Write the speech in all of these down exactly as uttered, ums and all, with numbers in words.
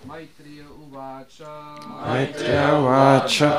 Maitreya Uvacha. Maitreya Uvacha.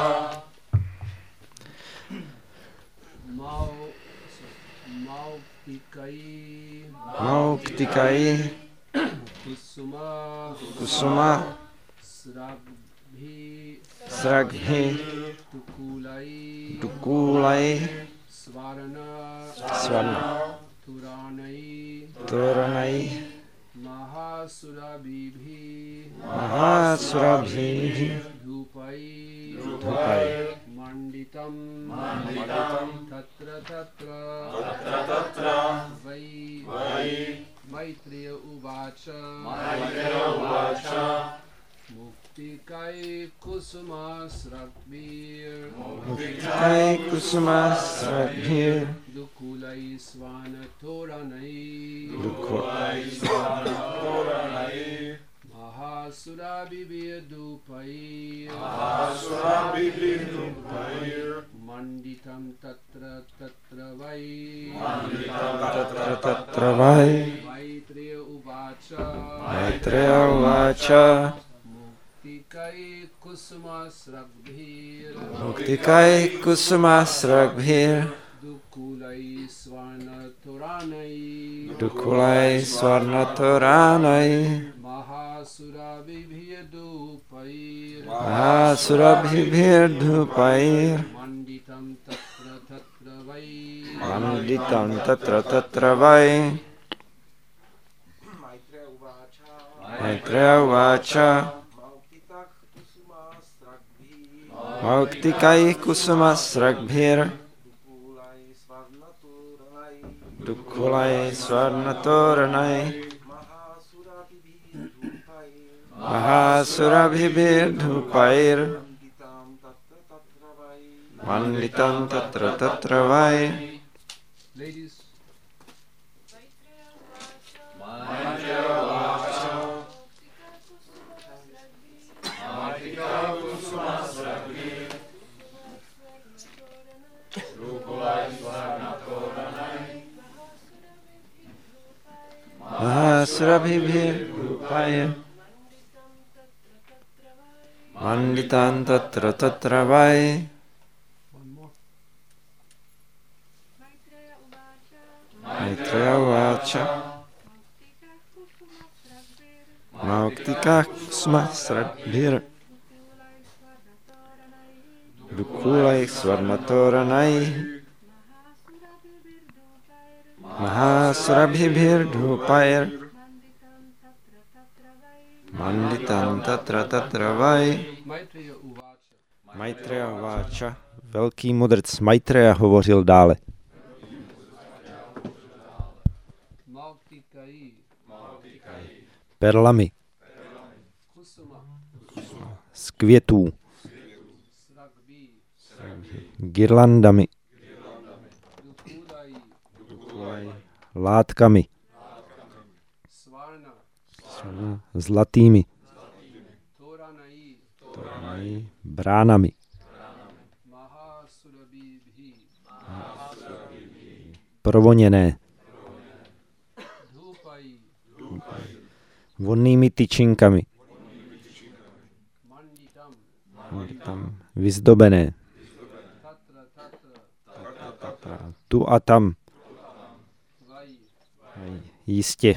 Mauktikai. Mauktikai. Kusuma. Kusuma. Sragbhi. Sraghi. Tukulai. Tukulai. Svarana. Svarna. Turanai. Turanai. Mahasurabhibhi. Mahasurabhibhi. Dhupai. Dhupai. Manditam. Manditam. Tatra tatra. Tatra tatra. Vai. Vai. Maitreya Uvacha. Maitreya Uvacha. Muktikai kusuma sragbhir. Muktikai kusuma sragbhir. Dukulai svana toranai. Dukulai svana toranai. Mahasurabhibhi dhupai. Mahasurabhibhi dhupai. Manditam tatra tatra vai. Manditam tatra tatra vai. Maitreya Uvacha. Maitreya Uvacha. Muktikai kusuma sragbhir. Muktikai kusuma sragbhir. Dukulai svarna toranai. Dukulai svarna toranai. Mahasurabhibhi dhupai. Mahasurabhibhi dhupai. Manditam tatra tatra vai. Manditam tatra tatra vai. Maitreya Uvacha. Mauktikai kusuma sragbhir. Dukulai svarna toranai. Mahasurabhibhi dhupair. Manditam tatra tatra vai. Ladies. Mahasurabhibhi dhupai. Manditam tatra tatra vai. Maitreya Uvacha. Mauktika kusuma sragbhir. Dukulai svarna toranai. Mahasurabhibhi dhupair. Manditam tatra tatra vai. Maitreya Uvacha. Velký mudrc Maitreya hovořil dále. Perlami z květů, girlandami, látkami, zlatými, bránami, provoněné, vonnými tyčinkami, tam vyzdobené, tu a tam, jistě.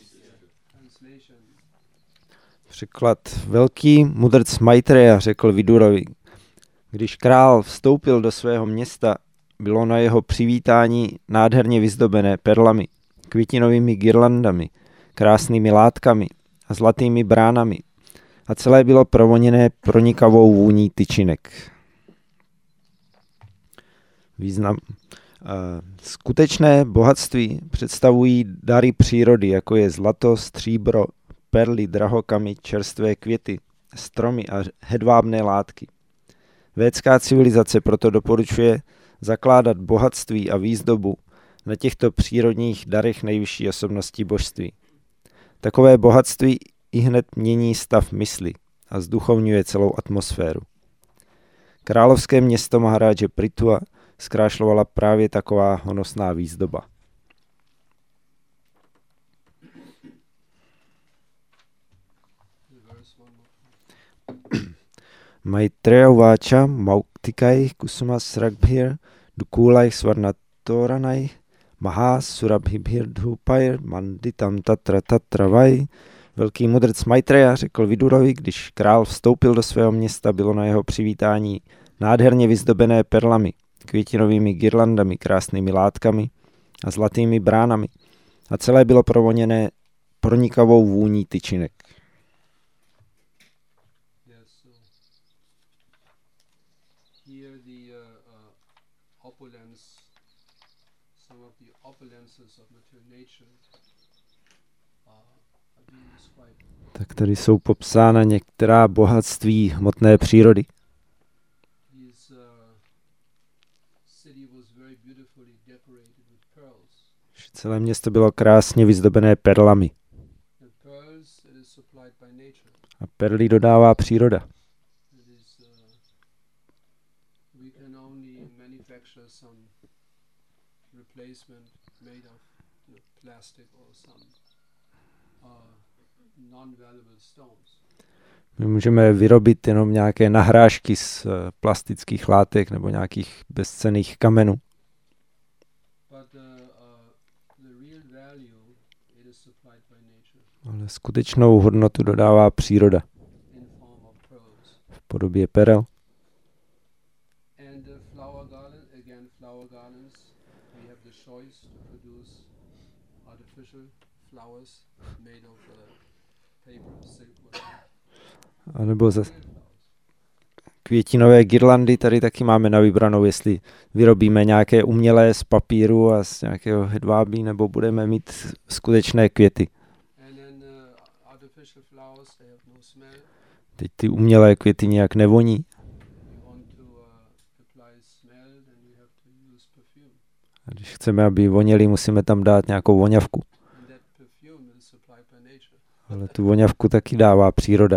Překlad. Velký mudrc Maitreya řekl Vidurovi, když král vstoupil do svého města, bylo na jeho přivítání nádherně vyzdobené perlami, květinovými girlandami, krásnými látkami a zlatými bránami a celé bylo provoněné pronikavou vůní tyčinek. Význam. Skutečné bohatství představují dary přírody, jako je zlato, stříbro, perly, drahokamy, čerstvé květy, stromy a hedvábné látky. Védská civilizace proto doporučuje zakládat bohatství a výzdobu na těchto přírodních darech nejvyšší osobnosti božství. Takové bohatství ihned mění stav mysli a zduchovňuje celou atmosféru. Královské město Maharaje Prithu zkrášlovala právě taková honosná výzdoba. verse one more. Maitreya Vacha Mauktikai Kusuma Sragbhir Dukulai Svarnatoranai Maha Surabhibhir Dhupair Manditam Tatra Tatra Vai. Velký mudrc Maitreya řekl Vidurovi, když král vstoupil do svého města, bylo na jeho přivítání nádherně vyzdobené perlami, květinovými girlandami, krásnými látkami a zlatými bránami. A celé bylo provoněné pronikavou vůní tyčinek. Yes, so here the uh, uh, opulence, some of the opulences of material nature uh, are being described. Tak tady jsou popsána některá bohatství hmotné přírody. His uh, city was very beautifully decorated with pearls. Celé město bylo krásně vyzdobené perlami. And pearls, it is supplied by nature. A perly dodává příroda. It is, uh, we can only manufacture some replacement made of you know, plastic or some uh, non-valuable stones. My můžeme vyrobit jenom nějaké nahrážky z uh, plastických látek nebo nějakých bezcenných kamenů. But uh, uh, the real value, it is supplied by nature Ale skutečnou hodnotu dodává příroda in form of pearls. v podobě perel. And the flower garland, again flower garlands, we have the choice to produce artificial flowers made of uh, paper, silk, whatever. A nebo za Real flowers. květinové girlandy tady taky máme na vybranou, jestli vyrobíme nějaké umělé z papíru a z nějakého hedvábí, nebo budeme mít skutečné květy. And then uh, artificial flowers, they have no smell. Teď ty umělé květy nějak nevoní. You want to uh, apply smell, then you have to use perfume. A když chceme, aby voněli, musíme tam dát nějakou voňavku. And that perfume is supplied by nature. Ale tu voňavku taky dává příroda.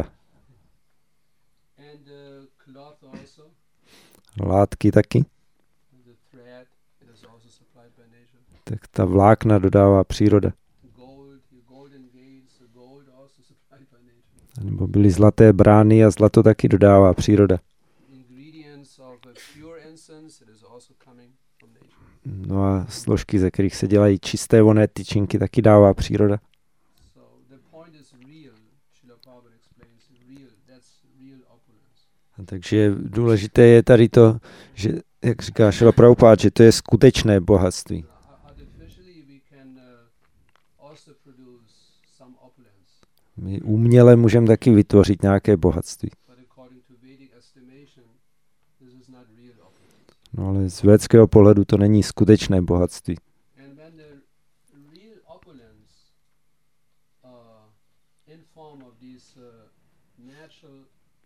And uh, cloth also, Látky taky. and the thread, it is also supplied by nature. Tak ta vlákna dodává příroda. Gold, your golden gates, the gold also supplied by nature. Nebo byly zlaté brány a zlato taky dodává příroda. Ingredients of a pure incense, it is also coming from nature. No a složky, ze kterých se dělají čisté vonné tyčinky, taky dává příroda. So the point is real. Srila Prabhupada explains real. That's real opulence. A takže důležité je tady to, že, jak říká Srila Prabhupada, že to je skutečné bohatství. Uh, artificially, we can uh, also produce some opulence, My uměle můžeme taky vytvořit nějaké bohatství. but according to Vedic estimation, this is not real opulence. No ale z védského pohledu to není skutečné bohatství. And when the real opulence, uh, in form of these uh, natural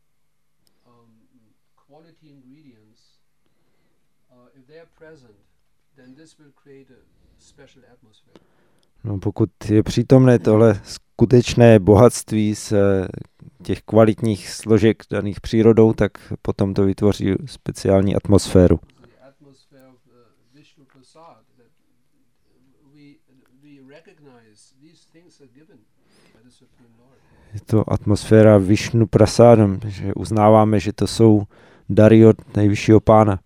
um, quality ingredients, uh, if they are present, then this will create a special atmosphere. No, pokud je přítomné tohle skutečné bohatství z eh, těch kvalitních složek daných přírodou, tak potom to vytvoří speciální atmosféru. The atmosphere of uh, Vishnu Prasad, that we we recognize these things are given by the Supreme Lord. Je to atmosféra Vishnu Prasadam, že uznáváme, že to jsou dary od nejvyššího pána.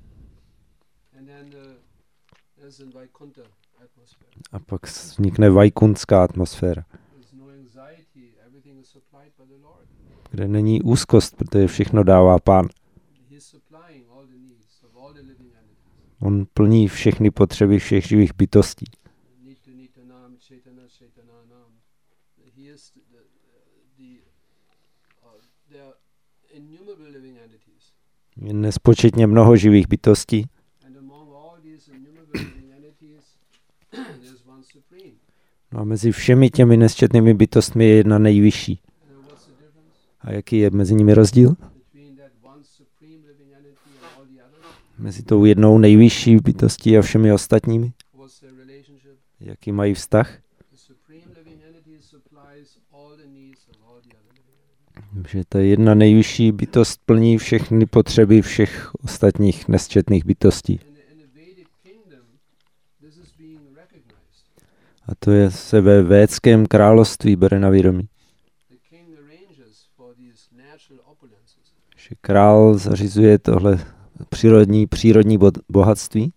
And then uh, there's a Vaikuntha atmosphere. A pak vznikne vajkuntská atmosféra, There's no anxiety, everything is supplied by the Lord. kde není úzkost, protože všechno dává pán. He's supplying all the needs of all the living entities. On plní všechny potřeby všech živých bytostí. Nitya Nityanam, Chaitana Chaitananam. He is the, the, the uh, there are innumerable living entities. Je nespočetně mnoho živých bytostí And among all these innumerable living entities, there's one supreme. no a mezi všemi těmi nesčetnými bytostmi je jedna nejvyšší. And what's the difference A jaký je mezi nimi rozdíl? between that one supreme living entity and all the others? Mezi tou jednou nejvyšší bytostí a všemi ostatními? What's their relationship? Jaký mají vztah? The supreme living entity supplies all the needs of all the other living entities. Že ta jedna nejvyšší bytost plní všechny potřeby všech ostatních nesčetných bytostí. In the, in the Vedic kingdom, this is being recognized. A to je se ve védském království bere na vědomí. The king arranges Že král zařizuje tohle přírodní, přírodní bo- bohatství.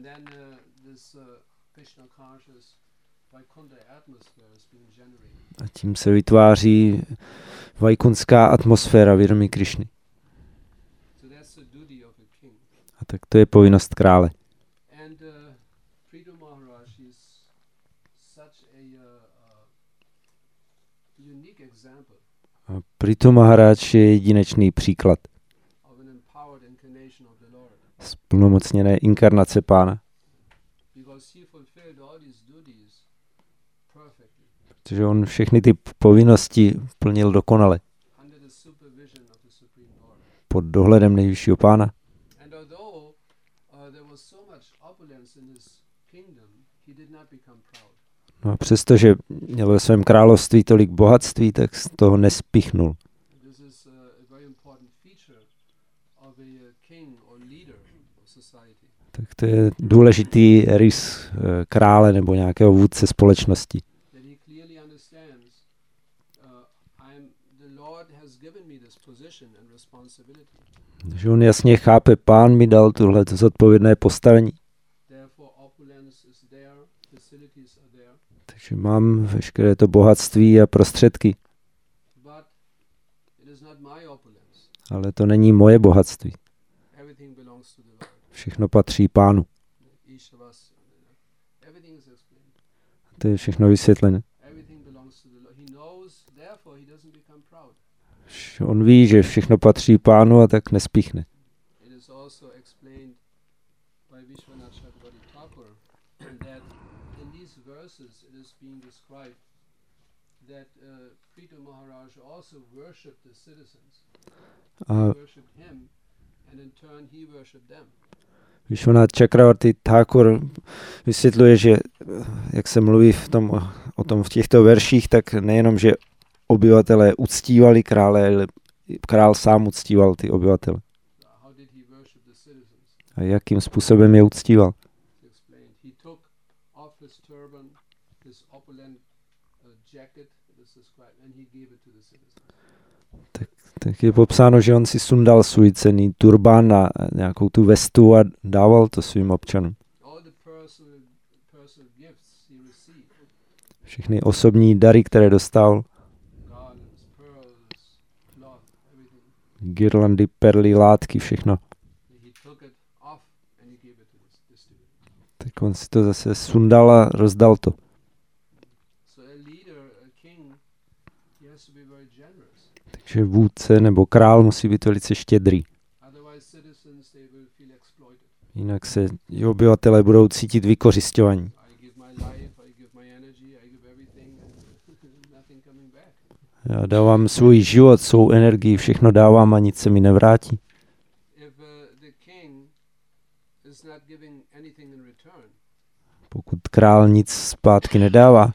A tím se vytváří vajkunská atmosféra vědomí Krišny. A tak to je povinnost krále. A Prithu Maharaj je jedinečný příklad splnomocněné inkarnace Pána. Protože on všechny ty povinnosti plnil dokonale. Pod dohledem nejvyššího Pána. No a přestože měl ve svém království tolik bohatství, tak z toho nespichnul. Tak to je důležitý rys krále nebo nějakého vůdce společnosti. Že on jasně chápe, Pán mi dal tuhle zodpovědné postavení. Takže mám veškeré to bohatství a prostředky. Ale to není moje bohatství. Všechno patří Pánu. To je všechno vysvětlené. On ví, že všechno patří Pánu a tak nespíchne. A Vishwanath Chakravarti Thakur vysvětluje, že jak se mluví v tom, o tom v těchto verších, tak nejenom, že obyvatelé uctívali krále, ale král sám uctíval ty obyvatele. A jakým způsobem je uctíval? Tak, tak je popsáno, že on si sundal svůj cenný turban a nějakou tu vestu a dával to svým občanům. Všechny osobní dary, které dostal, girlandy, perly, látky, všechno. Tak on si to zase sundal a rozdal to. Takže vůdce nebo král musí být velice štědrý. Jinak se obyvatelé budou cítit vykořisťovaní. Já dávám svůj život, svou energii, všechno dávám a nic se mi nevrátí. Pokud král nic zpátky nedává,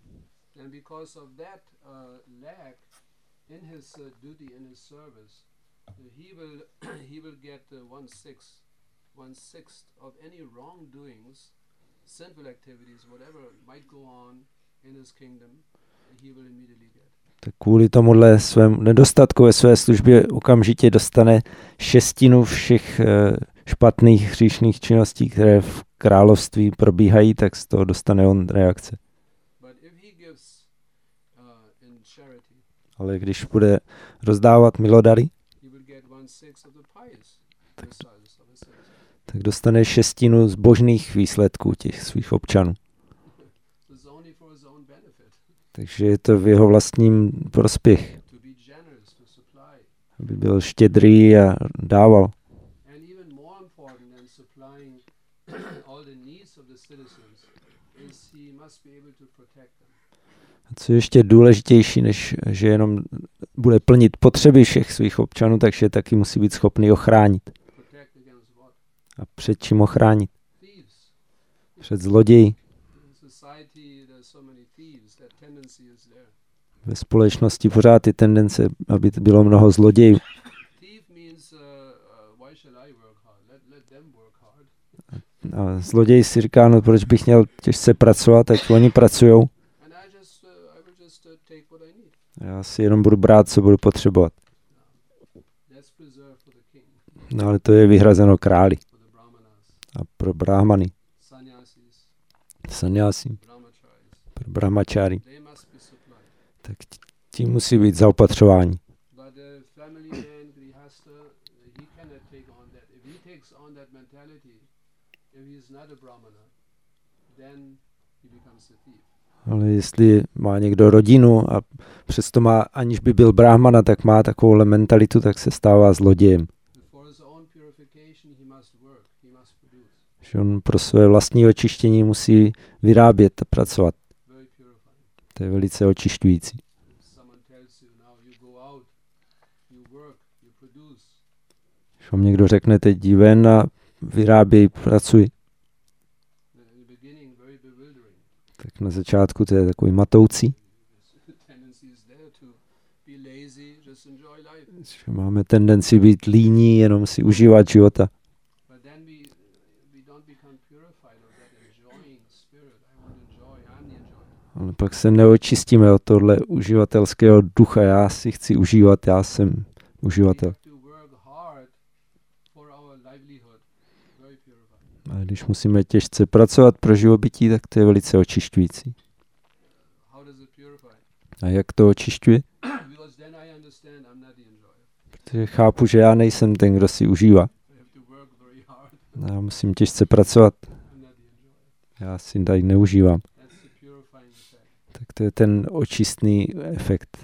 tak kvůli tomuhle svému nedostatku ve své službě okamžitě dostane šestinu všech špatných hříšných činností, které v království probíhají, tak z toho dostane on reakce. Ale když bude rozdávat milodary, tak, tak dostane šestinu zbožných výsledků těch svých občanů. Takže je to v jeho vlastním prospěch, aby byl štědrý a dával. A co je ještě důležitější, než že jenom bude plnit potřeby všech svých občanů, takže taky musí být schopný ochránit. A před čím ochránit? Před zloději. Ve společnosti pořád je tendence, aby bylo mnoho zlodějů. A zloděj si říká, no proč bych měl těžce pracovat, tak oni pracujou. Já si jenom budu brát, co budu potřebovat. That's preserved for the king, No ale to je vyhrazeno králi for the brahmanas, a pro brahmany, sannyasis, sannyasi, brahmacharis. pro brahmačáry. They must be supplied. Tak ti- ti musí být zaopatřováni. But the family man, grihastha, he cannot take on that. If he takes on that mentality, if he is not a brahmana, then he becomes a thief. Ale jestli má někdo rodinu a přesto má, aniž by byl brahmana, tak má takovouhle mentalitu, tak se stává zlodějem. For his own purification, he must work, he must produce. Že on pro své vlastní očištění musí vyrábět a pracovat. Very purifying. To je velice očišťující. If someone tells you now you go out, you work, you produce, Když vám někdo řekne, teď jdi ven a vyráběj, pracuj, in the beginning very bewildering. tak na začátku to je takový matoucí. The tendency is there to be lazy, just enjoy life. Že máme tendenci být líní, jenom si užívat života. But then we we don't become purified of that enjoying spirit. I want to enjoy, I'm the enjoyer. Ale pak se neočistíme od tohle uživatelského ducha. Já si chci užívat, já jsem We uživatel. have to work hard for our livelihood. Very purifying. A když musíme těžce pracovat pro živobytí, tak to je velice očišťující. How does it purify? A jak to očišťuje? Because then I understand I'm not the enjoyer. Protože chápu, že já nejsem ten, kdo si užívá. I have to work very hard. Já musím těžce pracovat. I'm not the enjoyer. Já si tady neužívám. That's the purifying effect. Tak to je ten očistný efekt.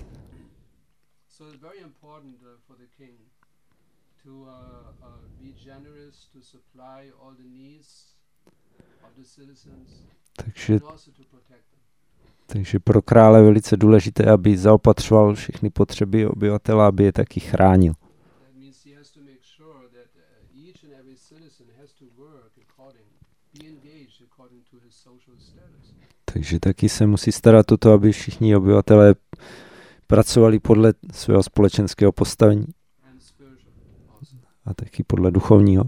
So it's very important uh, for the king to uh, uh, be generous to supply all the needs of the citizens Takže, and also to protect them. takže pro krále je velice důležité, aby zaopatřoval všechny potřeby obyvatela, aby je taky chránil. That means he has to make sure that uh, each and every citizen has to work according, be engaged according to his social status. Takže taky se musí starat o to, aby všichni obyvatelé pracovali podle svého společenského postavení And spiritual also. a taky podle duchovního.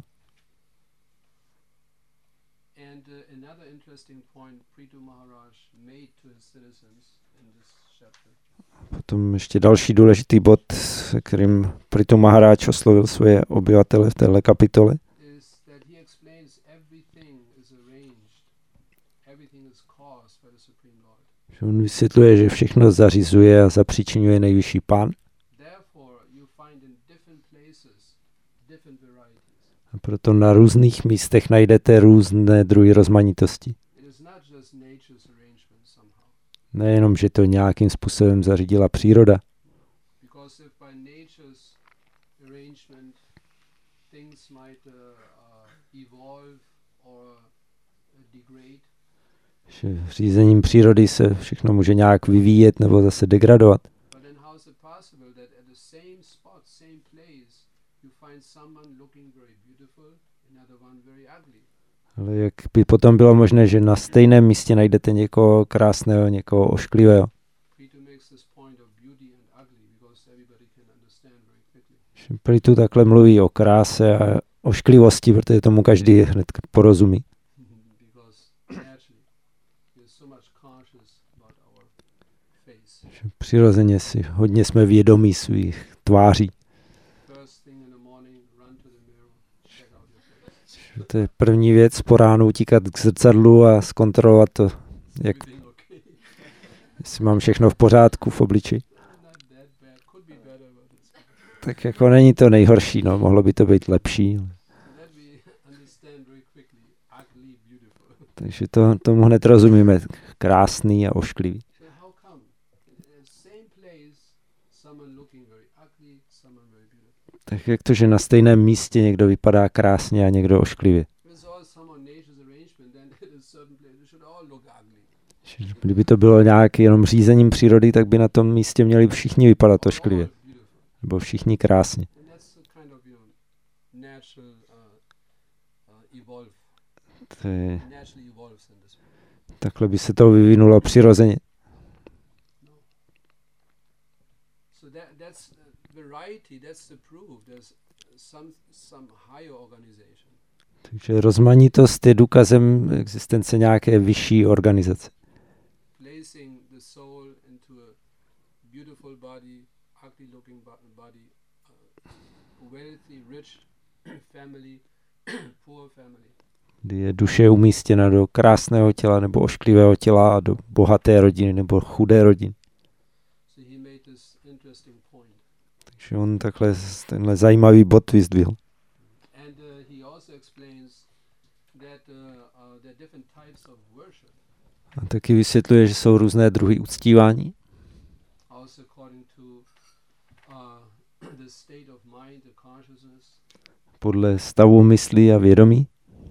And uh, another interesting point Prithu Maharaj made to his citizens in this chapter Potom ještě další důležitý bod, se kterým Prithu Maharaj oslovil svoje obyvatele v téhle kapitole, is that he explains everything is arranged, everything is caused by the Supreme Lord. že on vysvětluje, že všechno zařizuje a zapříčinuje nejvyšší pán. Therefore, you find in different places different varieties. A proto na různých místech najdete různé druhy rozmanitosti. It is not just nature's arrangement somehow. Nejenom, že to nějakým způsobem zařídila příroda, Because if by nature's arrangement things might uh, uh, evolve or uh, degrade, že řízením přírody se všechno může nějak vyvíjet nebo zase degradovat. but then how is it possible that at the same spot, same place, you find someone looking very beautiful, another one very ugly? Ale jak by potom bylo možné, že na stejném místě najdete někoho krásného, někoho ošklivého. Prithu makes this point of beauty and ugly because everybody can understand very quickly. Že Prithu takhle mluví o kráse a ošklivosti, protože tomu každý hned porozumí. Because naturally, we're so much conscious about our face. Že přirozeně si hodně jsme vědomí svých tváří. First thing in the morning, run to the mirror, check out your face. Že to je první věc, po ránu utíkat k zrcadlu a zkontrolovat to, jak, Everything okay? jestli mám všechno v pořádku v obličeji. Not that bad. Could be better, but it's Tak jako není to nejhorší, no, mohlo by to být lepší. so that we understand very quickly. Ugly, beautiful. Takže to, tomu hned rozumíme. Krásný a ošklivý. So how come? In the same place, someone looking very ugly, someone very beautiful. Tak jak to, že na stejném místě někdo vypadá krásně a někdo ošklivě. If it's all someone nature's arrangement, then at a certain place they should all look ugly. Že kdyby to bylo nějak jenom řízením přírody, tak by na tom místě měli všichni vypadat All ošklivě. beautiful. Nebo všichni krásně. And that's a kind of, you know, natural uh, uh, evolve. To je, Naturally evolves in this way. takhle by se to vyvinulo přirozeně. So that that's uh, variety. That's the proof. There's some some higher organization. Takže rozmanitost je důkazem existence nějaké vyšší organizace. Placing the soul into a beautiful body, ugly looking body, uh, wealthy, rich family, poor family. Kdy je duše umístěna do krásného těla nebo ošklivého těla a do bohaté rodiny nebo chudé rodiny. So he made this interesting point. Takže on takhle tenhle zajímavý bod vyzdvihl. And uh, he also explains that uh, uh, there are different types of worship. A taky vysvětluje, že jsou různé druhy uctívání. Also according to uh, the state of mind, the consciousness. Podle stavu mysli a vědomí.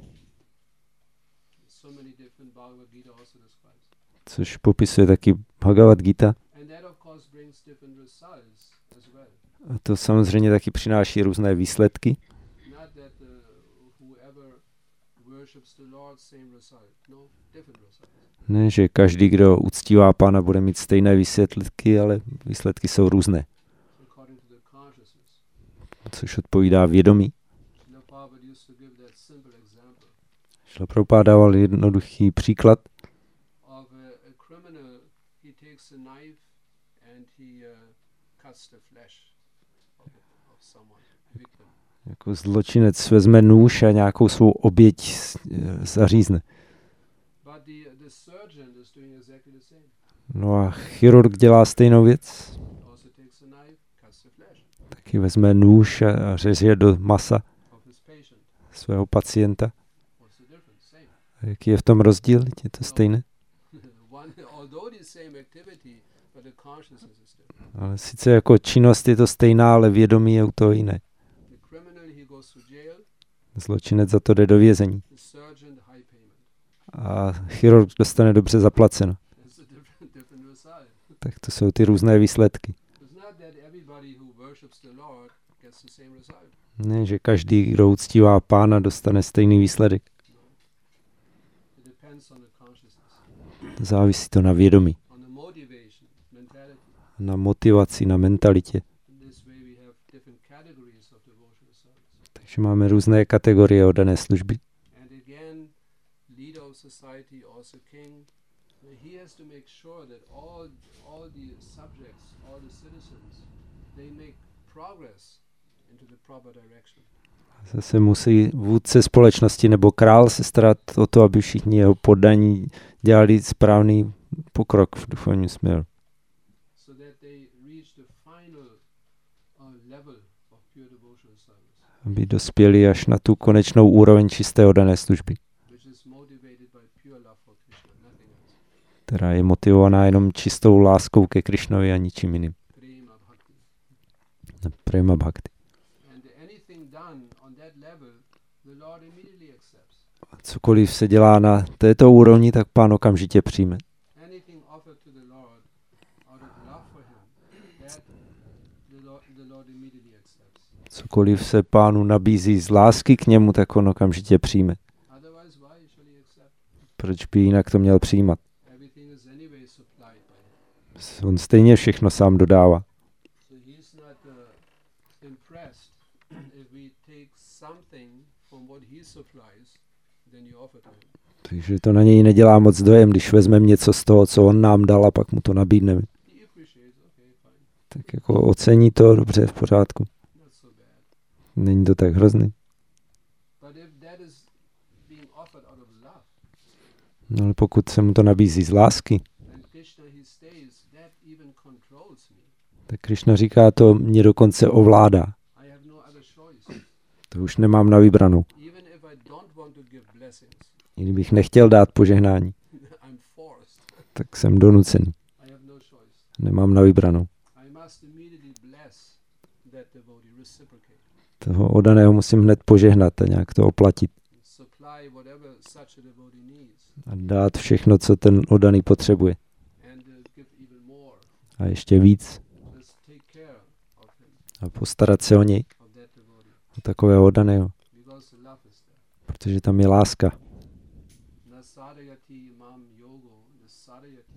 So many different Bhagavad Gita also describes. Což popisuje taky Bhagavad Gita. And that of course brings different results as well. A to samozřejmě taky přináší různé výsledky. Not that uh, whoever worships the Lord same result. No, different results. Ne, že každý, kdo uctívá Pána, bude mít stejné výsledky, ale výsledky jsou různé. According to the consciousness. Což odpovídá vědomí. Srila Prabhupada used to give that simple example Šla Prabhupada dával jednoduchý příklad. of a, a criminal. He takes a knife and he uh, cuts the flesh of, of someone, a victim. Jako zločinec vezme nůž a nějakou svou oběť zařízne. But the the surgeon is doing exactly the same. No a chirurg dělá stejnou věc. Also takes a knife, cuts the flesh Taky vezme nůž a řeže do masa of his patient. svého pacienta. What's the difference? Same. A jaký je v tom rozdíl? Je to stejné? One, although the same activity, but the consciousness is different. Ale sice jako činnost je to stejná, ale vědomí je u toho jiné. The criminal, he goes to jail. Zločinec za to jde do vězení. The surgeon, high payment. A chirurg dostane dobře zaplaceno. It's a different, different result. Tak to jsou ty různé výsledky. It's not that everybody who worships the Lord gets the same result. Ne, že každý, kdo uctívá Pána, dostane stejný výsledek. No. It depends on the consciousness, Závisí to na vědomí, on the motivation, mentality. na motivaci, na mentalitě. In this way we have different categories of devotional service. Takže máme různé kategorie oddané služby. And again, leader of society, also king, he has to make sure that all all the subjects, all the citizens, they make progress into the proper direction. Zase musí vůdce společnosti nebo král se starat o to, aby všichni jeho poddaní dělali správný pokrok v duchovním směru. So that they reach the final uh, level of pure devotional service, Aby dospěli až na tu konečnou úroveň čisté oddané služby, which is motivated by pure love for Krishna, nothing else. která je motivovaná jenom čistou láskou ke Krišnovi a ničím jiným. Prema bhakti. Prema bhakti. And anything done on that level, the Lord immediately accepts. Cokoliv se dělá na této úrovni, tak Pán okamžitě přijme. Anything offered to the Lord out of love for him, that the Lord, the Lord immediately accepts. Cokoliv se Pánu nabízí z lásky k němu, tak on okamžitě přijme. Otherwise, why shall he accept? Proč by jinak to měl přijímat? Everything is anyway supplied by him. On stejně všechno sám dodává. So he's not uh, impressed if we take something from what he supplies, then you offer to him. Takže to na něj nedělá moc dojem, když vezmeme něco z toho, co on nám dal a pak mu to nabídneme. He appreciates, okay, fine, Tak jako ocení to, dobře, v pořádku. not so bad. Není to tak hrozný. But if that is being offered out of love, No ale pokud se mu to nabízí z lásky, and Krishna he stays, that even controls me. tak Krišna říká, to mě dokonce ovládá. I have no other choice. To už nemám na vybranou. Even if I don't want to give blessings, I kdybych nechtěl dát požehnání, I'm forced. tak jsem donucený. I have no choice. Nemám na vybranou. I must immediately bless that devotee, reciprocate, Toho oddaného musím hned požehnat a nějak to oplatit. supply whatever such a devotee needs, A dát všechno, co ten oddaný potřebuje. and uh, give even more. A ještě víc. Just take care of him, A postarat se o něj, of that devotee, o takového oddaného. because the love is there. Protože tam je láska. Nasadayati mam yogo, nasadayati.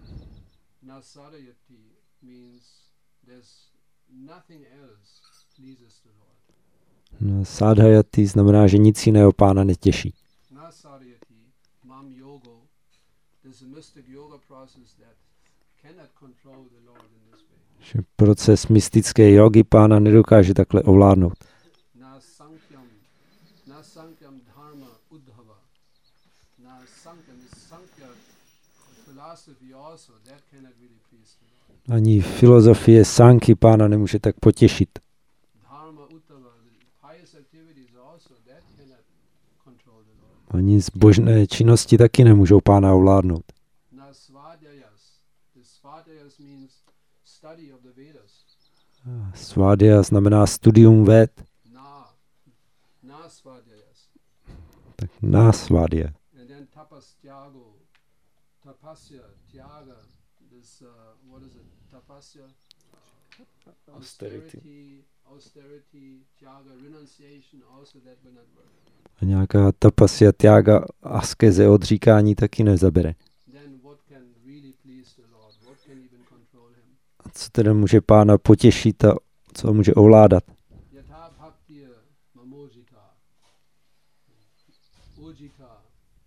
Nasadayati means there's nothing else pleases the Lord. No, sádhajati znamená, že nic jiného Pána netěší. Nasadayati mam yogo. There's a mystic yoga process that cannot control the Lord in this way. Že proces mystické jogy pána nedokáže takhle ovládnout. Na sankyam, na sankyam dharma udhava. Na sankyam is sankhya philosophy also, that cannot really please the Lord. Ani filozofie sanky pána nemůže tak potěšit. Dharma uddhava, the pious activities also, that cannot control the Lord. Ani zbožné činnosti taky nemůžou pána ovládnout. Na svadhyayas, the svadhyayas means study of the Vedas. Svádhya znamená studium véd. Na, na svadhyayas. Tak na svádhya. And then tapas tyago, tapasya, tyaga, this, uh, what is it, tapasya? Austerity. Austerity, austerity, tyaga, renunciation, also that will not work. A nějaká tapasya, tyaga, askeze, odříkání taky nezabere. Then what can really please the Lord? What can even control him? A co tedy může pána potěšit a co může ovládat? Yatha bhaktiya mamojita, ujita.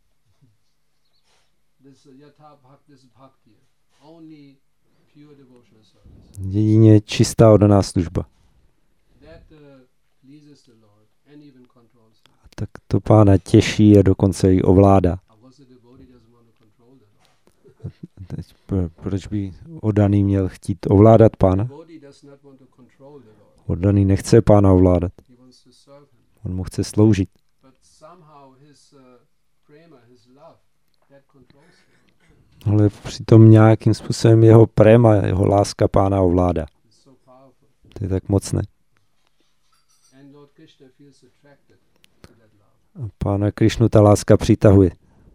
This uh, yatha bhakti is bhakti, only pure devotional service. Jedině čistá oddaná služba. That uh, pleases the Lord and even controls him. A tak to pána těší a dokonce ji ovládá. Of course, the devotee doesn't want to control the Lord. Teď, pro- proč by oddaný měl chtít ovládat pána? Devotee does not want to control the Lord. Oddaný nechce pána ovládat. He wants to serve him. On mu chce sloužit. But somehow his uh, prema, his love, that controls him. Ale přitom nějakým způsobem jeho prema, jeho láska pána ovládá. It's so powerful. To je tak mocné. And Lord Krishna feels attracted to that love. A pána Krišnu ta láska přitahuje.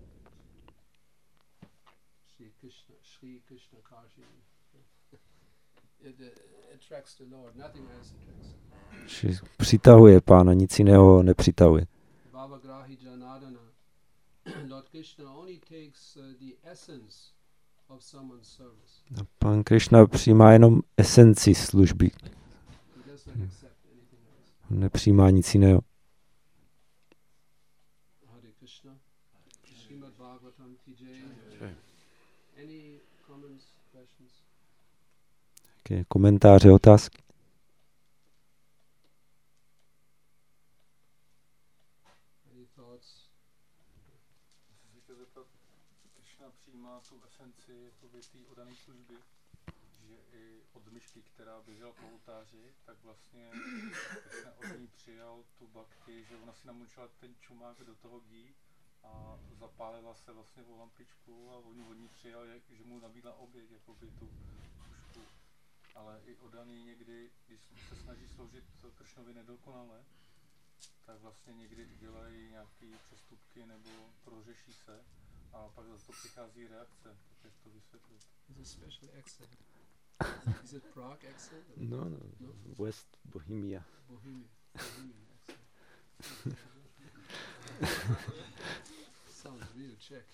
Sri Krishna, Sri Krishna Kashi. It uh, attracts the Lord. Nothing else attracts him. Že přitahuje pána, nic jiného nepřitahuje. Baba Grahi Janadana. Lord Krishna only takes uh, the essence of someone's service. A pán Krišna přijímá jenom esenci služby. He does not accept anything else. On nepřijímá nic jiného. Hare Krishna. Srimad Bhagavatam Ki Jai. Any comments, questions? Jaké komentáře, otázky? Any thoughts? Chci se zeptat, Krishna přijímá tu esenci jakoby té oddané služby, že i od myšky, která běžela po oltáři, tak vlastně Krishna od ní přijal tu bhakti, že ona si namočila ten čumák do toho gí a zapálila se vlastně o lampičku a on od ní přijal, jak, že mu nabídla oběť, jakoby tu pušku. Ale i oddaný někdy, když se snaží sloužit Krishnovi nedokonale, tak vlastně někdy dělají nějaké přestupky nebo prohřeší se a pak zase to přichází reakce, tak jak to vysvětlit. It's a special accent. Is it Prague accent? or No, no, West Bohemia. Bohemian, Bohemian accent. Sounds real Czech.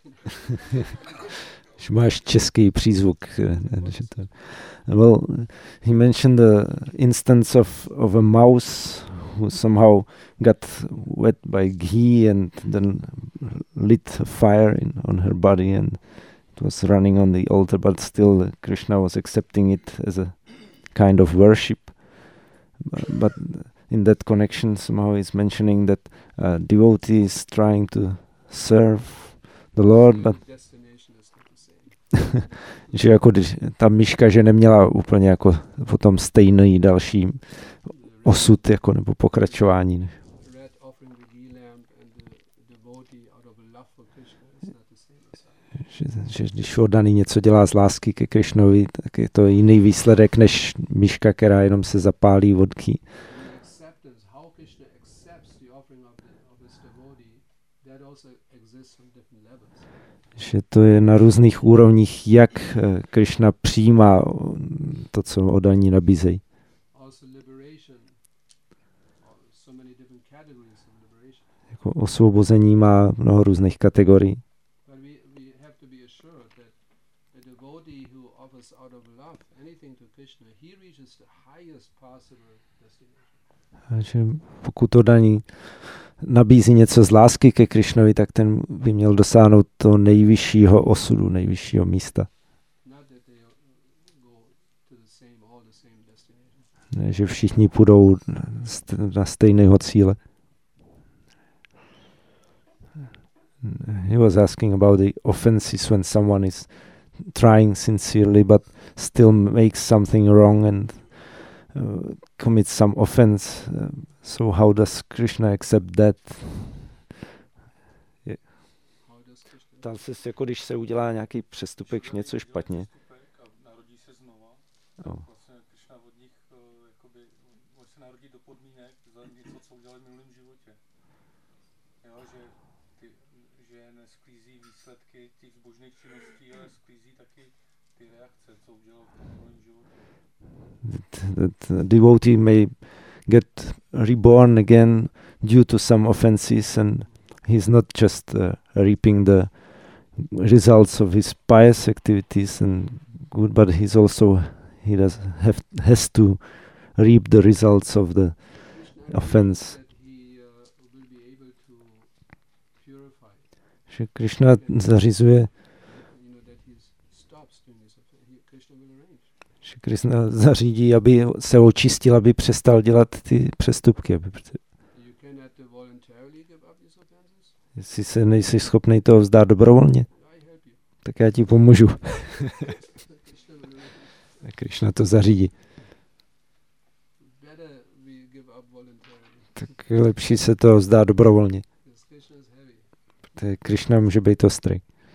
Že máš český přízvuk. že to- Well, he mentioned the instance of, of a mouse who somehow got wet by ghee and then lit a fire in, on her body and it was running on the altar, but still Krishna was accepting it as a kind of worship. Bu- But in that connection, somehow he's mentioning that uh, devotee is trying to serve the Lord, but The destination is not the same. že jako když ta myška, že neměla úplně jako potom stejný další osud jako nebo pokračování. Red offering the ghee lamp and the devotee out of a love for Krishna is not the same as that. Že, že když oddaný něco dělá z lásky ke Krišnovi, tak je to jiný výsledek než myška, která jenom se zapálí vodky. The acceptance, how Krishna accepts the offering of, the, of his devotee, that also exists on different levels. Že to je na různých úrovních, jak eh, Krišna přijímá to, co oddaní nabízejí. Also liberation, uh, so many different categories of liberation. Jako osvobození má mnoho různých kategorií. But we, we have to be assured that a devotee who offers out of love anything to Krishna, he reaches the highest possible destination. Takže pokud oddaný nabízí něco z lásky ke Krišnovi, tak ten by měl dosáhnout toho nejvyššího osudu, nejvyššího místa. Not that they Ne, že všichni půjdou st- na stejného cíle. He was asking about the offenses when someone is trying sincerely but still makes something wrong and uh, commits some offense. Uh, so how does Krishna accept that? Je- How does Krishna? Ptal se, jako když se udělá nějaký přestupek, Člověk něco udělá špatně. přestupek a narodí se znova. Oh. Vlastně Krishna od nich eh, jakoby, on se narodí do podmínek za něco, co udělali v minulém životě. Jo, že, ty, že nesklízí výsledky těch zbožných činností, ale sklízí taky ty reakce, co udělal v tom minulém životě. That a devotee may get reborn again due to some offenses, and he's not just uh, reaping the results of his pious activities and good, but he's also he does have has to reap the results of the Krishna offense. that he uh, will be able to purify. Že Krishna zařizuje, You know that he stops doing this. He, Krishna will arrange. že Krishna zařídí, aby se očistil, aby přestal dělat ty přestupky. Aby, You cannot uh, voluntarily give up these offenses. jestli se nejsi schopný toho vzdát dobrovolně, I help you. tak já ti pomůžu. Krishna will arrange. A Krishna to zařídí. Better we give up voluntarily. Tak je lepší se to vzdát dobrovolně. Because Krishna is heavy. Protože Krishna může být ostrý,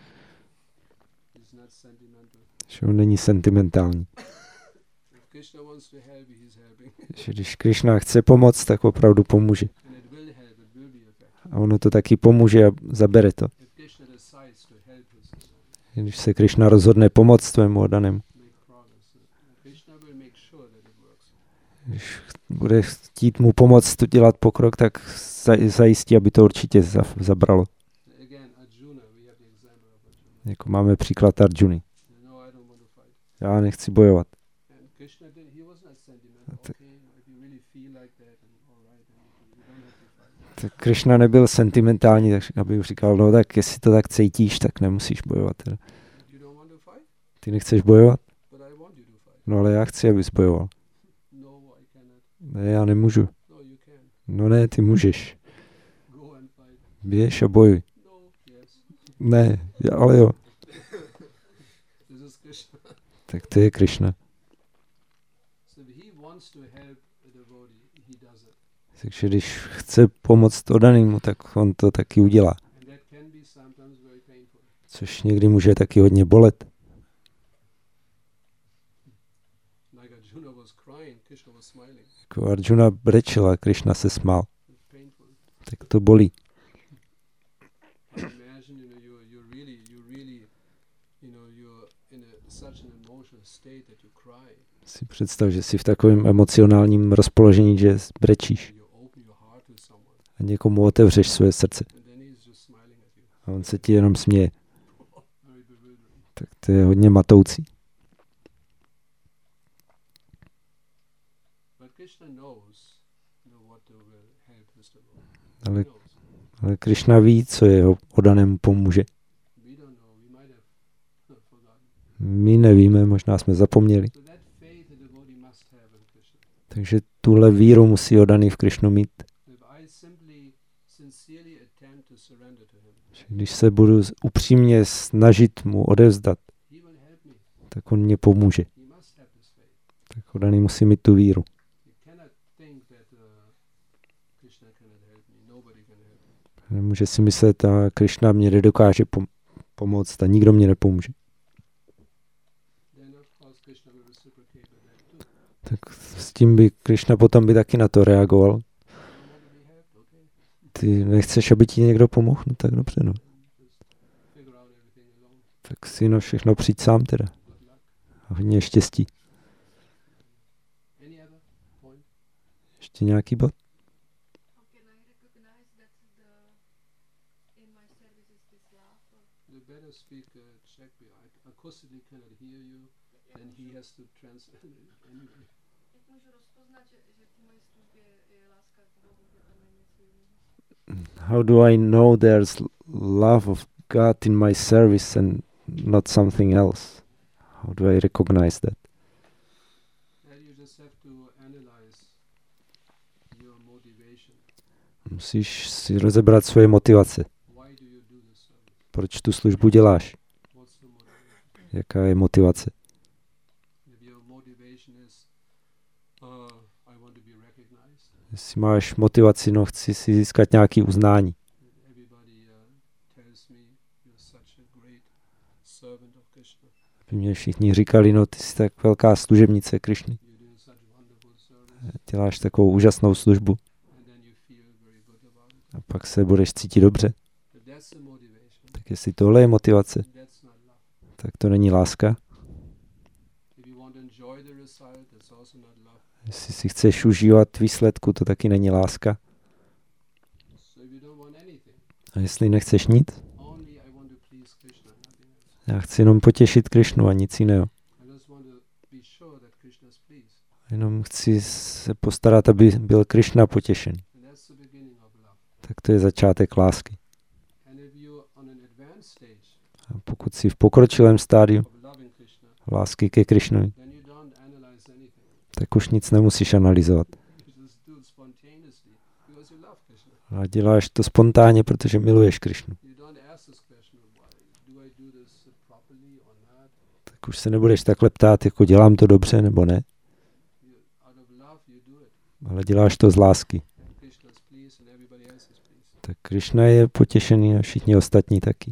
He's not sentimental. že on není sentimentální. If Krishna wants to help, he's helping. Že když Krishna chce pomoct, tak opravdu pomůže. And it will help, it will be effective. A ono to taky pomůže a zabere to. If Krishna decides to help his son, Když se Krishna rozhodne pomoct tvému oddanému, make progress, uh, Krishna will make sure that it works. když bude chtít mu pomoct to dělat pokrok, tak zaj- zajistí, aby to určitě za- zabralo. Again, Arjuna, we have the example of Arjuna. Jako máme příklad Arjuny. No, I don't want to fight. Já nechci bojovat. And Krishna did, he was not sentimental. T- Okay, if you really feel like that, and all right, then you don't have to fight. Tak Krishna nebyl sentimentální, tak aby říkal, no tak jestli to tak cítíš, tak nemusíš bojovat. teda. You don't want to fight, Ty nechceš bojovat? but I want you to fight. No ale já chci, abys bojoval. No, I cannot. Ne, já nemůžu. No, you can. No ne, ty můžeš. Go and fight. Běž a bojuj. No, yes. Ne, já- ale jo. This is Krishna. Tak to je Krishna. So if he wants to help a devotee, he does it. Takže když chce pomoct oddanému, tak on to taky udělá. And that can be sometimes very painful. Což někdy může taky hodně bolet. Like Arjuna was crying, Krishna was smiling. Jako Arjuna brečel a Krishna se smál. It's painful. Tak to bolí. But imagine, you know, you're, you're really, you're really, you know, you're in a, such an emotional state that you cry. Si představ, že jsi v takovém emocionálním rozpoložení, že brečíš And you open your heart to someone, a někomu otevřeš své srdce and then he's just smiling at you. a on se ti jenom směje. Very bewildering. Tak to je hodně matoucí. But Krishna knows, you know, what to will help his devotee. He Ale, knows. ale Krishna ví, co jeho oddanému pomůže. We don't know. We might have forgotten. My nevíme, možná jsme zapomněli. So that faith the devotee must have in Krishna. Takže tuhle víru musí oddaný v Krishnu mít. If I simply, sincerely attempt to surrender to him, Že když se budu z- upřímně snažit mu odevzdat, he will help me. tak on mě pomůže. He must have this faith. Tak oddaný musí mít tu víru. You cannot think that uh, Krishna cannot help me. Nobody can help me. Nemůže si myslet, a Krishna mě nedokáže pom- pomoct a nikdo mě nepomůže. Then of course Krishna will reciprocate with that too. Tak s tím by Krishna potom by taky na to reagoval. You don't want to be helped, okay? Ty nechceš, aby ti někdo pomohl? No tak dobře, no. Just figure out everything alone. Tak si no všechno přijď sám teda. Good luck. A hodně štěstí. Any other point? Ještě nějaký bod? How can I recognize that the in my service is this love? Or You better speak uh, Czech. I acoustically cannot hear you. Then he has to translate it anyway. jak můžu rozpoznat, že, že v mojí službě je láska k Bohu, že tam je něco jiného? How do I know there's love of God in my service and not something else? How do I recognize that? Then you just have to analyze your motivation. Musíš si rozebrat svoje motivace. Why do you do this service? Proč tu službu děláš? What's the motivation? Jaká je motivace? If your motivation is, uh, I want to be recognized, Jestli máš motivaci, no chci si získat nějaké uznání. everybody uh, tells me you're such a great servant of Krishna. Aby mě všichni říkali, no ty jsi tak velká služebnice Krišny. You're doing such wonderful service, Děláš takovou úžasnou službu and then you feel very good about it. a pak se budeš cítit dobře. If that's the motivation, Tak jestli tohle je motivace, that's not love. tak to není láska. If you want to enjoy the result, that's also not love. Jestli si chceš užívat výsledku, to taky není láska. So if you don't want anything, A jestli nechceš nic, only I want to please Krishna, nothing else. já chci jenom potěšit Krišnu a nic jiného. I just want to be sure that Krishna is pleased. Jenom chci se postarat, aby byl Krišna potěšen. And that's the beginning of love. Tak to je začátek lásky. And if you're on an advanced stage A pokud jsi v pokročilém stádiu of loving Krishna, lásky ke Krišnovi, then you don't analyze anything. tak už nic nemusíš analyzovat. You just do it spontaneously because you love Krishna. A děláš to spontánně, protože miluješ Krišnu. You don't ask this question, why do I do this properly or not? Tak už se nebudeš takhle ptát, jako dělám to dobře nebo ne, You, out of love, you do it. ale děláš to z lásky. And Krishna is pleased and everybody else is pleased. Tak Krišna je potěšený a všichni ostatní taky.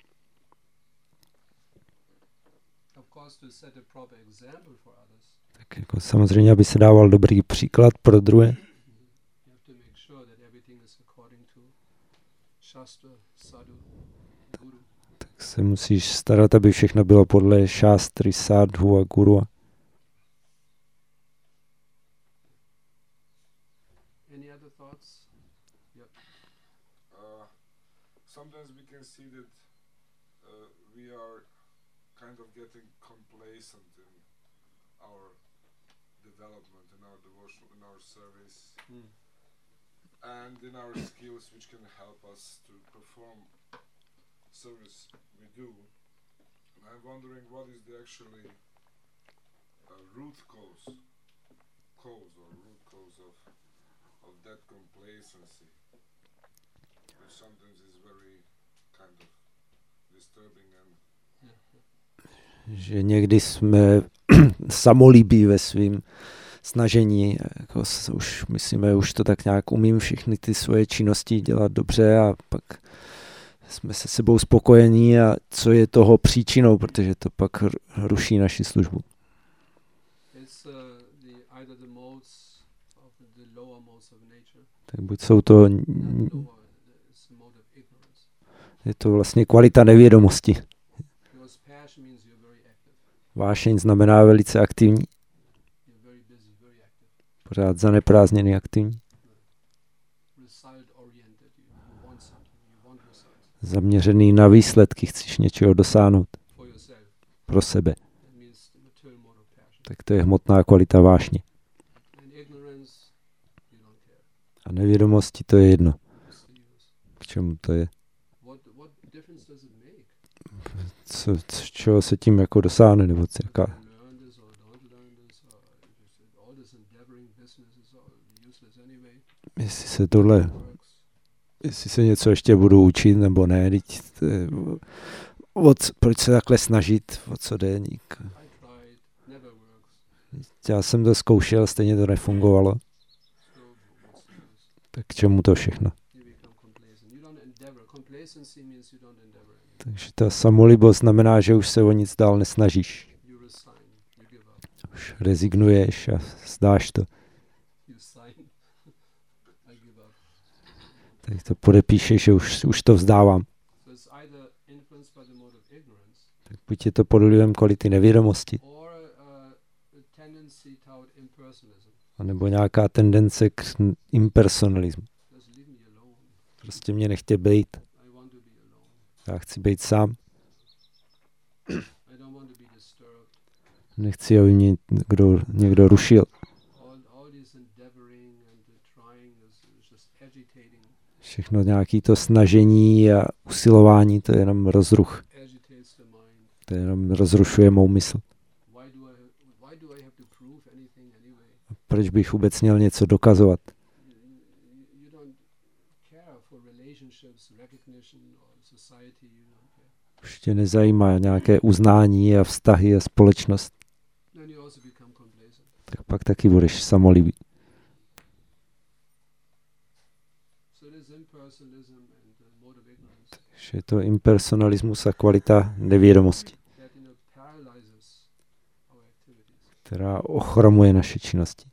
Of course, to set a proper example for others, Tak jako samozřejmě, aby se dával dobrý příklad pro druhé, you have to make sure that everything is according to Shastra, Sadhu, Guru. tak se musíš starat, aby všechno bylo podle šástry, sádhu a guru. Any other thoughts? Yep. Uh, sometimes we can see that uh, we are kind of getting complacent in our development, in our devotion, in our service, Mm. and in our skills, which can help us to perform service we do. And I'm wondering what is the actually uh, root cause, cause or root cause of of that complacency, which sometimes is very kind of disturbing and Že někdy jsme samolíbí ve svým snažení, jako s- už myslíme, už to tak nějak umím všechny ty svoje činnosti dělat dobře a pak jsme se sebou spokojení a co je toho příčinou, protože to pak hr- ruší naši službu. It's uh, the either the modes of the lower modes of nature. Tak buď jsou to, Not n- lower, it's the mode of ignorance. je to vlastně kvalita nevědomosti. Because passion means you're very active. Vášeň znamená velice aktivní, You're very busy, very active. pořád zaneprázdněný aktivní, Result oriented. You, you want something. You want results zaměřený na výsledky, chceš něčeho dosáhnout for yourself. pro sebe. That means the material mode of passion. Tak to je hmotná kvalita vášně. And ignorance, you don't care. A nevědomosti to je jedno. What's the use? K čemu to je? What what difference does it make? Co, co, čeho se tím jako dosáhne, nebo co, Whether jaká, you learn this or don't learn this, or just all this endeavoring business is all useless anyway. jestli se tohle, Works. jestli se něco ještě budu učit, nebo ne, teď, to je, o co, proč se takhle snažit, o co jde, nik. I tried, never works. Já jsem to zkoušel, stejně to nefungovalo, So what's the use? tak k čemu to všechno? You become complacent. You don't endeavor. Complacency means you don't endeavor anymore. Takže ta samolibost znamená, že už se o nic dál nesnažíš. You resign. You give up. Už rezignuješ a zdáš to. You sign. I give up. Tak to podepíšeš, že už, už to vzdávám. So it's either influenced by the mode of ignorance Tak buď je to pod vlivem kvality nevědomosti, or uh, a tendency toward impersonalism. anebo nějaká tendence k impersonalismu. Just leave me alone. Prostě mě nechtě bejt. I want to be alone. Já chci být sám. I don't want to be disturbed. Nechci, aby mě kdo, někdo rušil. All, all this endeavoring and the trying is, is just agitating, Všechno nějaký to snažení a usilování, to je jenom rozruch. agitates the mind. To jenom rozrušuje mou mysl. Why do I, why do I have to prove anything anyway? Proč bych vůbec měl něco dokazovat? You, society, you don't care. Už tě nezajímá nějaké uznání a vztahy a společnost, Then you also become complacent. tak pak taky budeš samolibý. So it is impersonalism and the mode of ignorance Je to impersonalismus a kvalita nevědomosti, that, you know, paralyzes our activities. která ochromuje naše činnosti.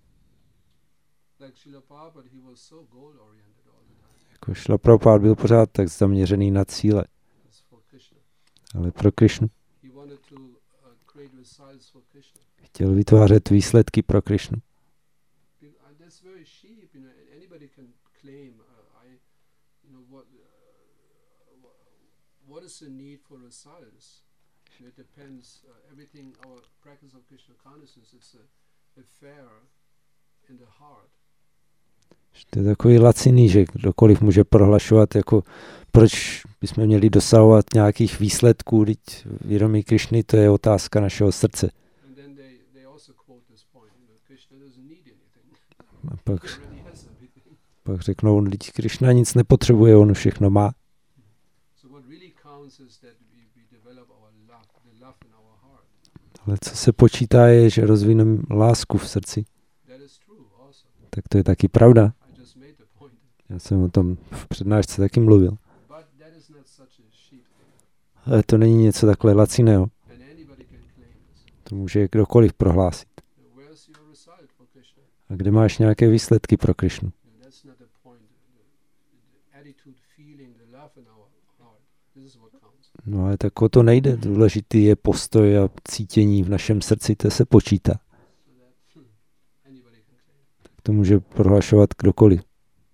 Like Srila Prabhupada, he was so goal-oriented all the time. Jako Šrila Prabhupáda byl pořád tak zaměřený na cíle, It's for Krishna. ale pro Krišnu. He wanted to uh, create results for Krishna. Chtěl vytvářet výsledky pro Krišnu. Be- And that's very cheap, you know. a- Anybody can claim, uh, I, you know, what, uh, wha- what is the need for results? You know, it depends. Uh, everything, our practice of Krishna consciousness, it's a affair in the heart. To je takový laciný, že kdokoliv může prohlašovat, jako proč bychom měli dosahovat nějakých výsledků, teď vědomí Krišny, to je otázka našeho srdce. And then they, they also quote this point, you know, Krishna doesn't need anything. A pak, He already has everything. pak řeknou, teď Krišna nic nepotřebuje, on už všechno má. So what really counts is that we, we develop our love, the love in our heart. Ale co se počítá je, že rozvineme lásku v srdci. That is true also. Tak to je taky pravda. I just made the point. Já jsem o tom v přednášce taky mluvil. But that is not such a cheap thing. Ale to není něco takhle laciného. And anybody can claim this. To může kdokoliv prohlásit. Now, where's your result for Krishna? A kde máš nějaké výsledky pro Krišnu? And that's not the point. The, the attitude, feeling, the love in our heart. This is what counts. No ale tak o to nejde. Důležitý je postoj a cítění v našem srdci, to se počítá. So that hmm, anybody can claim. To může prohlašovat kdokoliv.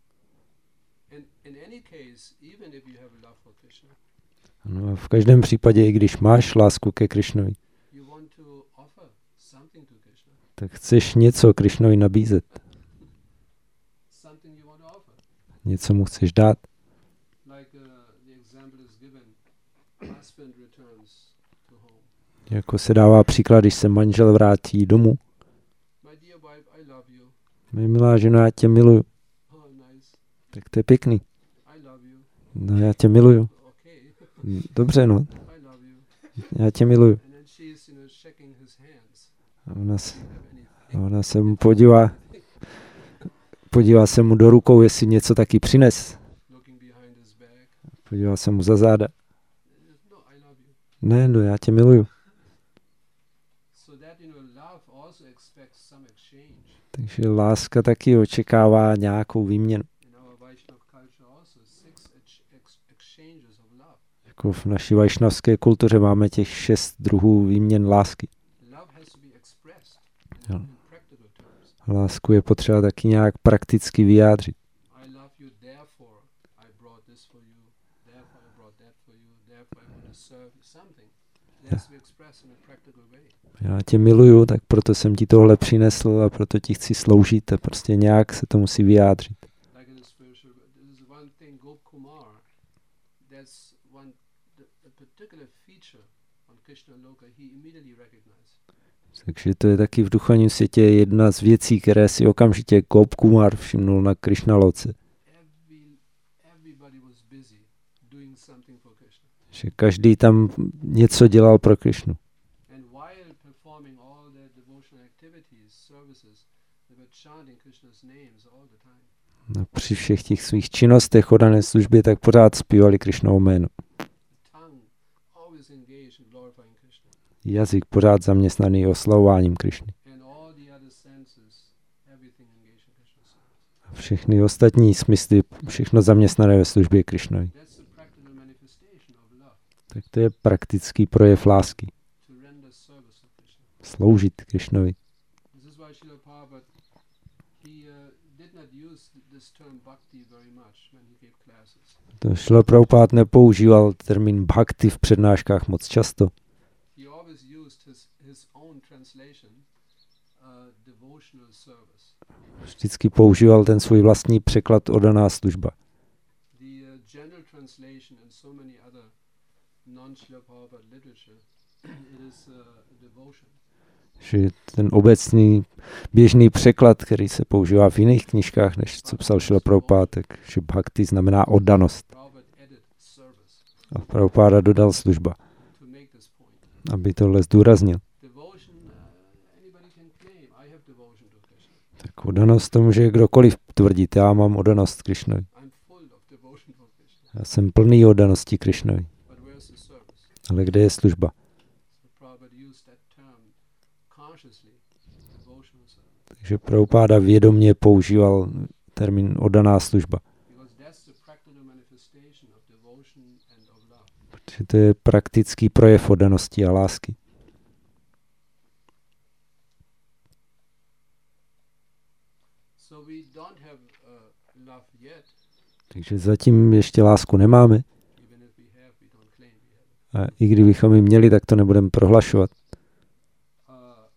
And in any case, even if you have love for Krishna, No a v každém případě, i když máš lásku ke Krišnovi, you want to offer something to Krishna. tak chceš něco Krišnovi nabízet. Something you want to offer. Něco mu chceš dát. Like uh, the example is given, husband returns to home. Jako se dává příklad, když se manžel vrátí domů. My dear wife, I love you. Moje milá žena, já tě miluju. Oh, nice. Tak to je pěkný. I love you. No já tě miluju. Okay. Dobře, no. I love you. Já tě miluju. And then she's, you know, shaking his hands. A ona se, Do you have anything? a ona se mu podívá, podívá se mu do rukou, jestli něco taky přines. Looking behind his back. Podívá se mu za záda. No, I love you. Ne, no já tě miluju. So that, you know, love also expects some exchange. Takže láska taky očekává nějakou výměnu. In our Vaishnava culture also, six ex- ex- exchanges of love. Jako v naší vajšnavské kultuře máme těch šest druhů výměn lásky. Love has to be expressed Jo. in, in practical terms. Lásku je potřeba taky nějak prakticky vyjádřit. I love you, therefore I brought this for you, therefore I brought that for you, therefore I want to serve you, something. It has to be expressed in a practical way. Já tě miluju, tak proto jsem ti tohle přinesl a proto ti chci sloužit a prostě nějak se to musí vyjádřit. Like in the spiritual, this is one thing, Gop Kumar, that's one, the, a particular feature on Krishna Loka, he immediately recognized. Takže to je taky v duchovním světě jedna z věcí, které si okamžitě Gop Kumar všimnul na Krishna Loce. Every, everybody was busy doing something for Krishna. Že každý tam něco dělal pro Krišnu. And while performing all their devotional activities, services, they were chanting Krishna's names all the time. A při všech těch svých činnostech odané službě tak pořád zpívali Krišnovo jméno. The tongue always engaged in glorifying Krishna. Jazyk pořád zaměstnaný oslavováním Krišny. And all the other senses, everything engaged in Krishna's service. A všechny ostatní smysly, všechno zaměstnané ve službě Krišnovi. That's the practical manifestation of love, Tak to je praktický projev lásky. to render service to Krishna. Sloužit Krišnovi. This is why Srila Prabhupada, he uh, did not use th- this term bhakti very much when he gave classes. To Šrila Prabhupád nepoužíval termín bhakti v přednáškách moc často. He always used his, his own translation, uh, devotional service. Vždycky používal ten svůj vlastní překlad oddaná služba. The uh, general translation in so many other non-Srila Prabhupada literature, it is uh, devotion. Že ten obecný běžný překlad, který se používá v jiných knížkách, než co psal Šrila Prabhupád, takže bhakti znamená oddanost. Prabhupada added service. A Prabhupáda dodal služba, to make this point. aby tohle zdůraznil. Devotion, uh, anybody can claim, I have devotion to Krishna. Tak odanost to může kdokoliv tvrdit, já mám odanost Krišnovi. I'm full of devotion for Krishna. Já jsem plný odanosti Krišnovi. But where's the service? Ale kde je služba? So Prabhupada used that term consciously, devotional service. Takže Prabhupáda vědomě používal termín odaná služba. Because that's the practical manifestation of devotion and of love. Protože to je praktický projev odanosti a lásky. So we don't have uh, love yet. Takže zatím ještě lásku nemáme. Even if we have, we don't claim we have it. A i kdybychom ji měli, tak to nebudeme prohlašovat. Uh,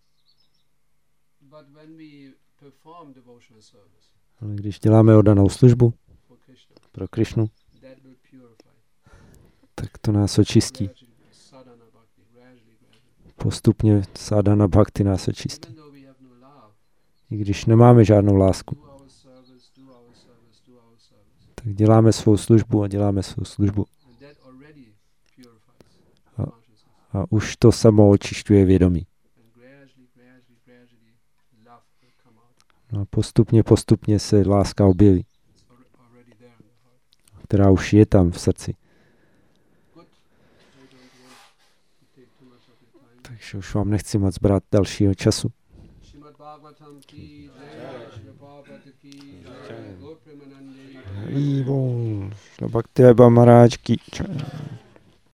but when we perform devotional service Ale když děláme odanou službu for Krishna, pro Krišnu, that will purify. tak to nás očistí. Gradually, sadhana bhakti, gradually, gradually. Postupně sadhana bhakti nás očistí. Even though we have no love, I když nemáme žádnou lásku, do our service, do our service, do our service. tak děláme svou službu a děláme svou službu. And that already purifies A- consciousness. A už to samo očišťuje vědomí. And gradually, gradually, gradually, love will come out. No a postupně, postupně se láska objeví, It's al- already there in the heart. která už je tam v srdci. Good. I don't want to take too much of your time. Takže už vám nechci moc brát dalšího času. Srimad Bhagavatam ki jai, Srila Prabhupada ki jai, Gaur Premanande. Bhakti Maharaj ki jai.